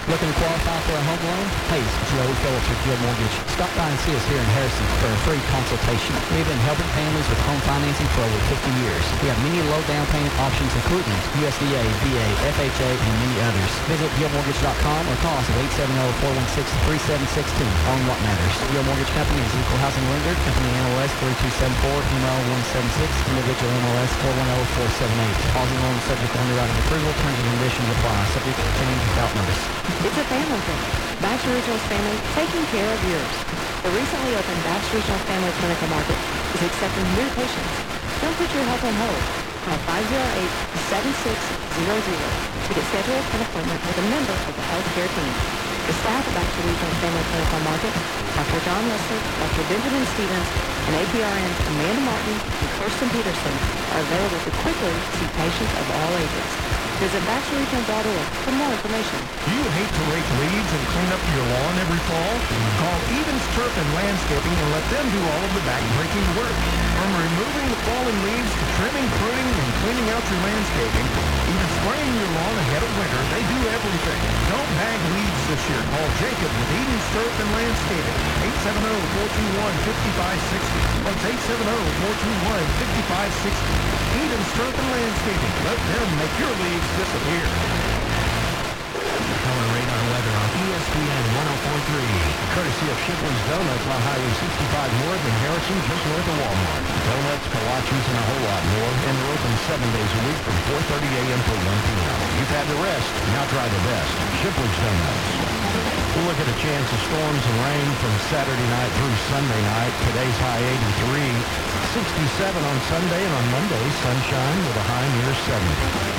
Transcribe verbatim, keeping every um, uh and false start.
Looking to qualify for a home loan? Hey, it's Joey Phillips with Guild Mortgage. Stop by and see us here in Harrison for a free consultation. We've been helping families with home financing for over fifty years. We have many low down payment options including U S D A, V A, F H A, and many others. Visit guild mortgage dot com or call us at eight seven zero, four one six, three seven six two on What Matters. Guild Mortgage Company is equal housing lender. Company N O S three two seven four, M L one seven six, individual N O S four one zero, four seven eight. Housing loan subject to underwriting approval. Terms and conditions apply. Subject to change without notice. It's a family thing. Baxter Regional's family taking care of yours. The recently opened Baxter Regional Family Clinical Market is accepting new patients. Don't put your health on hold. Call five zero eight, seven six zero zero to get scheduled an appointment with a member of the healthcare team. The staff at Baxter Regional Family Clinical Market, Doctor John Leslie, Doctor Benjamin Stevens, and A P R Ns Amanda Martin and Kirsten Peterson are available to quickly see patients of all ages. Visit baxter regional dot org for more information. Do you hate to rake leaves and clean up your lawn every fall? Call Evans Turf and Landscaping and let them do all of the back-breaking work. From removing the fallen leaves to trimming, pruning, and cleaning out your landscaping, even spraying your lawn ahead of winter, they do everything. Don't bag weeds this year. Call Jacob with Evans Turf and Landscaping. eight seven zero, four two one, five five six zero. That's eight seven zero, four two one, five five six zero. Evans Turf and Landscaping. Let them make your leaves disappear. Color radar weather on E S P N one oh four point three. Courtesy of Shipley's Donuts on Highway sixty-five North in Harrison, just north of Walmart. Donuts, kolaches, and a whole lot more. And they're open seven days a week from four thirty a.m. to one p.m. You've had the rest. Now try the best. Shipley's Donuts. We'll look at a chance of storms and rain from Saturday night through Sunday night. Today's high eighty-three. sixty-seven on Sunday, and on Monday, sunshine with a high near seventy.